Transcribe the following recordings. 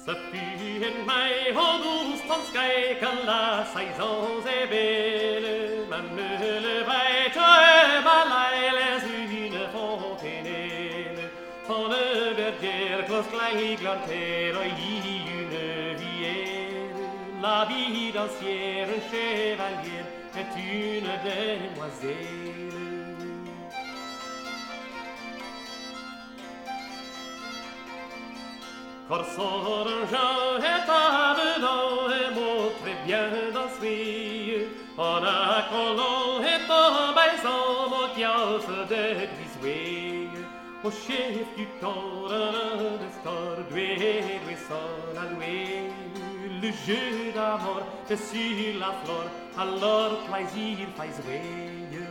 Ce fut une mai au douce tonskei que la saison est belle. Même le bête et balaye les une fontaine. Son bergère close clay glanter une vieille. La vie d'ancienne chevalier est une demoiselle. Corso d'argent est avenant et montre bien danser. En accolant et en baisant mon kiosque de grisoué. Au chef du temps de star, doué son alloué. Le jeu d'amour est sur la flore, alors plaisir faz veille.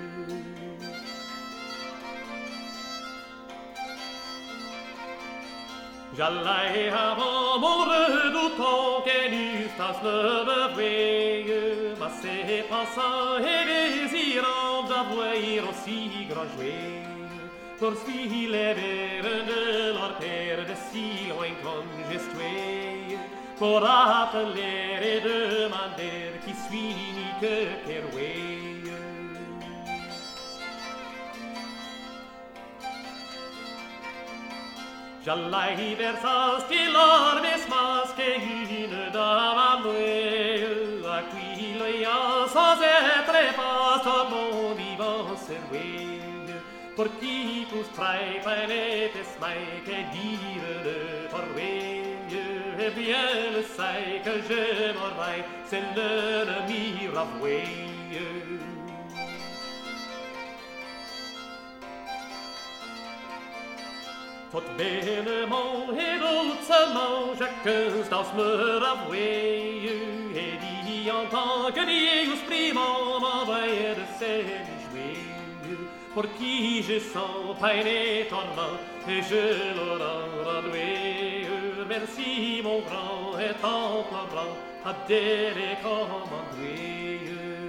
J'allais avant mon redoutant que n'eustasse ne me veille, mais c'est pensant et désirant d'avoir aussi grand jouet. Poursuit les vers de leur père de si loin comme gestué, pour appeler et demander qui suis ni que Keroué. J'allais vers sa stylor mesmas que une dame à moi, à qui l'ayant sans être pas tout mon vivant servait. Pour qui tous traits peine esmail que dire de parler. Eh bien le sais que je m'aurai, c'est l'ennemi avoué. Tout bellement et doucement, chacun dans me ravouer, et dit en tant que Dieu primant m'envoyait de ses jouets, pour qui je sens peine et tourment, et je leur en loué. Merci mon grand et en pleurant, adhéré comme un doué.